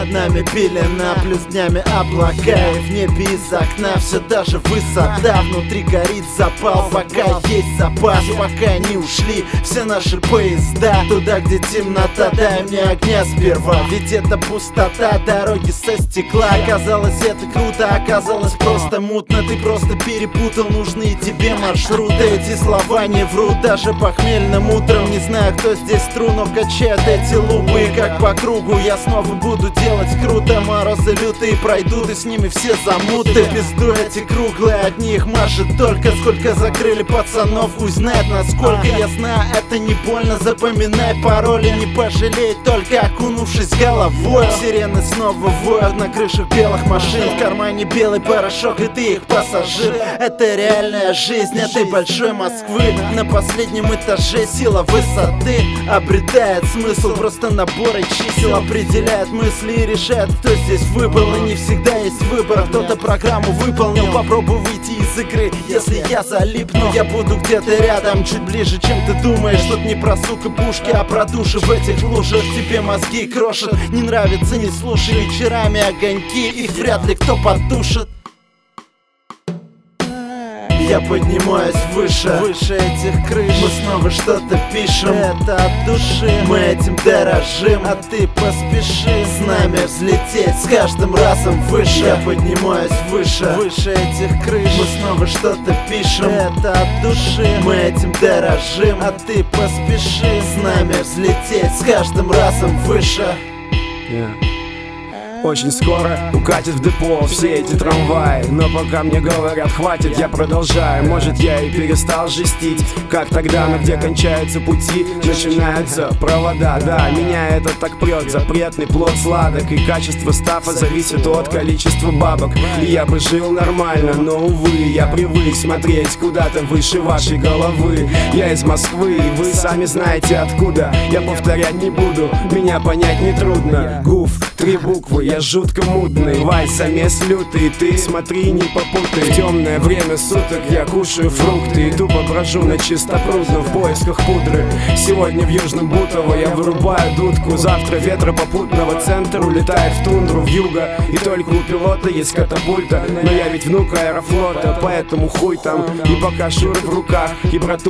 Над нами пелена, плюс днями облака. И в небе из окна все даже высота. Внутри горит запал, пока есть запас. Пока не ушли все наши поезда туда, где темнота. Дай мне огня сперва, ведь это пустота. Дороги со стекла. Оказалось, это круто, оказалось просто мутно. Ты просто перепутал нужные тебе маршруты. Эти слова не врут даже похмельным утром. Не знаю, кто здесь тру, но качают эти лупы. Как по кругу я снова буду делать круто. Морозы лютые пройдут, и с ними все замуты. Пизду эти круглые, одни их машет только. Сколько закрыли пацанов, хуй знает насколько. Я знаю, это не больно, запоминай пароли. Не пожалей, только окунувшись головой. Сирены снова воют на крышах белых машин. В кармане белый порошок, и ты их пассажир. Это реальная жизнь этой большой Москвы. На последнем этаже сила высоты обретает смысл. Просто наборы чисел определяет мысли и решает, кто здесь выбыл. И не всегда есть выбор, кто-то программу выполнил. Попробуй выйти из игры, если я залипну. Я буду где-то рядом, чуть ближе, чем ты думаешь. Тут не про сук и пушки, а про души в этих лужах. Тебе мозги крошат, не нравится, не слушай. Вечерами огоньки, их вряд ли кто потушит. Я поднимаюсь выше этих крыш. Мы снова что-то пишем, это от души. Мы этим дорожим, а ты поспеши с нами взлететь с каждым разом выше. Я поднимаюсь выше этих крыш. Мы снова что-то пишем, это от души. Мы этим дорожим, а ты поспеши с нами взлететь с каждым разом выше. Очень скоро укатит в депо все эти трамваи. Но пока мне говорят хватит, я продолжаю. Может, я и перестал жестить, как тогда, но где кончаются пути, начинаются провода. Да, меня это так прет, запретный плод сладок. И качество стафа зависит от количества бабок. И я бы жил нормально, но, увы, я привык смотреть куда-то выше вашей головы. Я из Москвы, и вы сами знаете откуда. Я повторять не буду, меня понять нетрудно. ГУФ, 3 буквы, я жутко мудный. Вай, самец лютый, ты смотри, не попутай. В темное время суток я кушаю фрукты и тупо брожу на чистопрудно в поисках пудры. Сегодня в Южном Бутово я вырубаю дудку. Завтра ветра попутного центр улетает в тундру, в юго. И только у пилота есть катапульта. Но я ведь внук аэрофлота, поэтому хуй там. И пока шуры в руках и брату